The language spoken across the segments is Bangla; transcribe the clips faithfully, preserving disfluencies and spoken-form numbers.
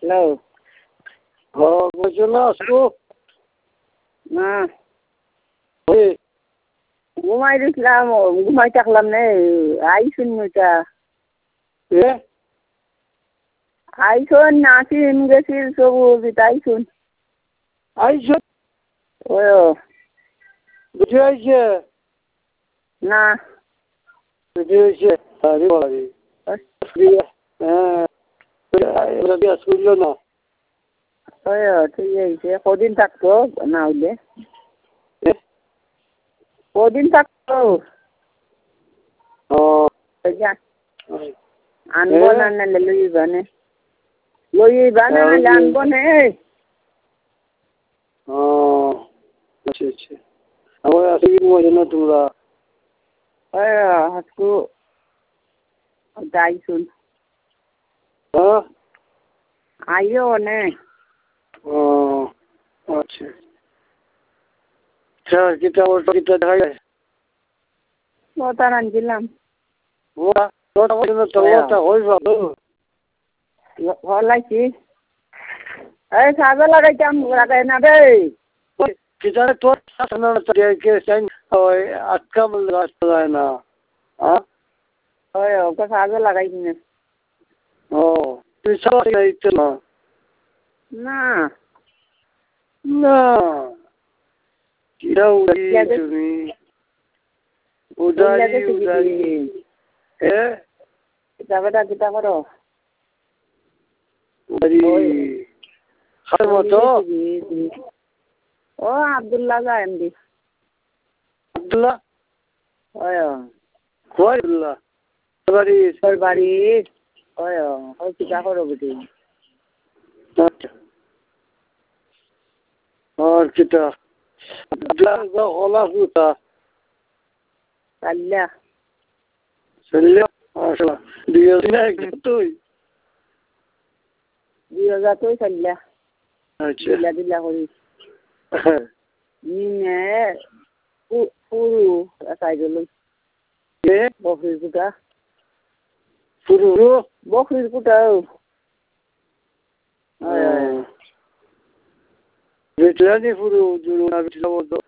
হ্যালো। ও বলছো না আসবো না ওই ঘুমাই দিছিলাম ঘুমাই থাকলাম নে আইসুন ওইটা এ আইসুন নাসিন গেছিল সবুজ আইসুন আইসো ও বুঝে আইছে না বুঝে আইছে আরে বাড়ি হ্যাঁ এবার দিয়ে শুনলো না ওই ঠিক আছে কদিন থাকতো না হইলে কদিন থাকতো ও আনবো না নাহলে লইবা নে লইবা না নাহলে আনবো নে ও আচ্ছা আচ্ছা আমার আসে কি মজা না তোমরা ওই হাসকু আইসুন হ্যাঁ আইও নে ও আচ্ছা আচ্ছা কিতা ওটা কিতা দেখা যায় ওটা রাঁধছিলাম ওটা ওটা ওটা তো ওটা হয়ে যাবে হলাইছি এই সাজা লাগাইতাম লাগাই না রে কিতা তোর শাসনা কে সাইন ওই আটকা বল রাস্তা যায় না হ্যাঁ ওই ওকে সাজা লাগাইছি না ও তুই সব লাগাইতে না না না কিরা উড়ি তুমি উদারি উদারি এ কিতাবটা কিতা করো উদারি খার মতো ও আব্দুল্লাহ যা এমডি আব্দুল্লাহ ওই কই আব্দুল্লাহ বাড়ি তোর বাড়ি ওই ওই কিতা করো বেটি और किता अब्दुल्लाह ओला हुआ কাল্লা चलिए माशाल्लाह दिया दिन है तो দুই হাজার তুই কাল্লা अच्छा দিলা দিলা করি নিনে পুরু সাইডলো ये বকরির কুটা फुरू বকরির কুটা बेचलानी फुरू जुरू ना बेचला वो तो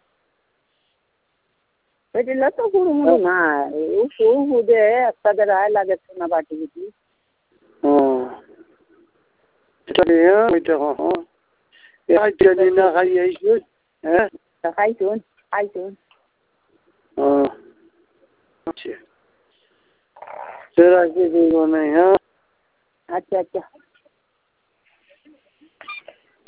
বেটিলা তো পুরো মনে না ও সু দে একটা দে রায় লাগে না বাটি বিটি हाँ এটা নিয়ে এটা হ্যাঁ এই আইতে না খাই আইছো হ্যাঁ খাইছুন খাইছুন हाँ अच्छा तेरा के नहीं है আচ্ছা আচ্ছা